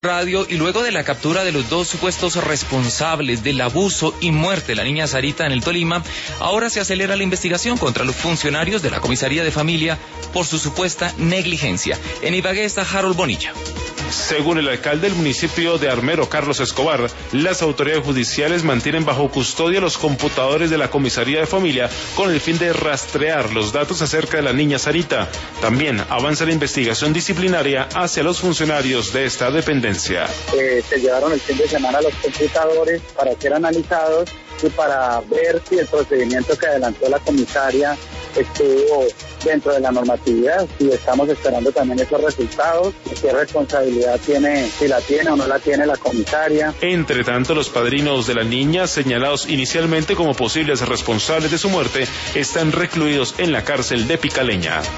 Radio, y luego de la captura de los dos supuestos responsables del abuso y muerte de la niña Sarita en el Tolima, ahora se acelera la investigación contra los funcionarios de la Comisaría de Familia por su supuesta negligencia. En Ibagué está Harold Bonilla. Según el alcalde del municipio de Armero, Carlos Escobar, las autoridades judiciales mantienen bajo custodia los computadores de la Comisaría de Familia con el fin de rastrear los datos acerca de la niña Sarita. También avanza la investigación disciplinaria hacia los funcionarios de esta dependencia. Se llevaron el fin de semana los computadores para ser analizados y para ver si el procedimiento que adelantó la comisaria estuvo dentro de la normatividad, y estamos esperando también esos resultados, qué responsabilidad tiene, si la tiene o no la tiene la comisaria. Entre tanto, los padrinos de la niña, señalados inicialmente como posibles responsables de su muerte, están recluidos en la cárcel de Picaleña.